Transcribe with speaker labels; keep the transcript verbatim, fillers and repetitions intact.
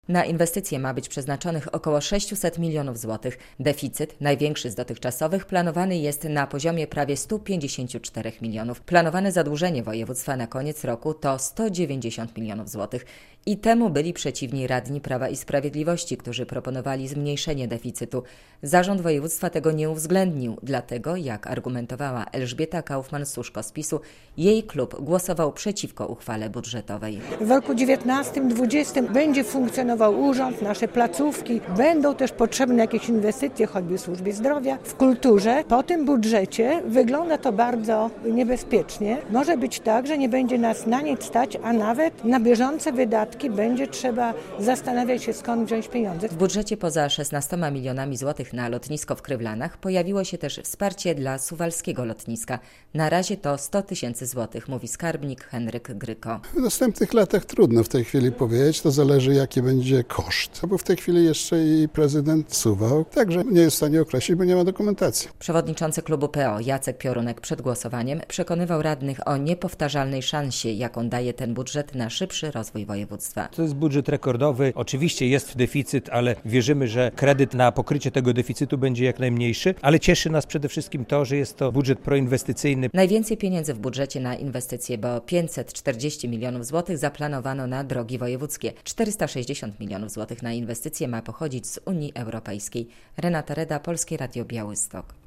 Speaker 1: Na inwestycje ma być przeznaczonych około sześćset milionów złotych. Deficyt, największy z dotychczasowych, planowany jest na poziomie prawie stu pięćdziesięciu czterech milionów. Planowane zadłużenie województwa na koniec roku to sto dziewięćdziesiąt milionów złotych. I temu byli przeciwni radni Prawa i Sprawiedliwości, którzy proponowali zmniejszenie deficytu. Zarząd województwa tego nie uwzględnił, dlatego, jak argumentowała Elżbieta Kaufmann-Suszko z PiSu, jej klub głosował przeciwko uchwale budżetowej.
Speaker 2: W roku dziewiętnastym dwudziestym będzie funkcjonował urząd, nasze placówki, będą też potrzebne jakieś inwestycje, choćby w służbie zdrowia, w kulturze. Po tym budżecie wygląda to bardzo niebezpiecznie. Może być tak, że nie będzie nas na nic stać, a nawet na bieżące wydatki będzie trzeba zastanawiać się, skąd wziąć pieniądze.
Speaker 1: W budżecie poza szesnastoma milionami złotych na lotnisko w Krywlanach pojawiło się też wsparcie dla suwalskiego lotniska. Na razie to sto tysięcy złotych, mówi skarbnik Henryk Gryko.
Speaker 3: W następnych latach trudno w tej chwili powiedzieć, to zależy jaki będzie koszt. Bo w tej chwili jeszcze i prezydent Suwałk także nie jest w stanie określić, bo nie ma dokumentacji.
Speaker 1: Przewodniczący klubu P O Jacek Piorunek przed głosowaniem przekonywał radnych o niepowtarzalnej szansie, jaką daje ten budżet na szybszy rozwój województwa.
Speaker 4: To jest budżet rekordowy. Oczywiście jest deficyt, ale wierzymy, że kredyt na pokrycie tego deficytu będzie jak najmniejszy, ale cieszy nas przede wszystkim to, że jest to budżet proinwestycyjny.
Speaker 1: Najwięcej pieniędzy w budżecie na inwestycje, bo pięćset czterdzieści milionów złotych zaplanowano na drogi wojewódzkie. czterysta sześćdziesiąt milionów złotych na inwestycje ma pochodzić z Unii Europejskiej. Renata Reda, Polskie Radio Białystok.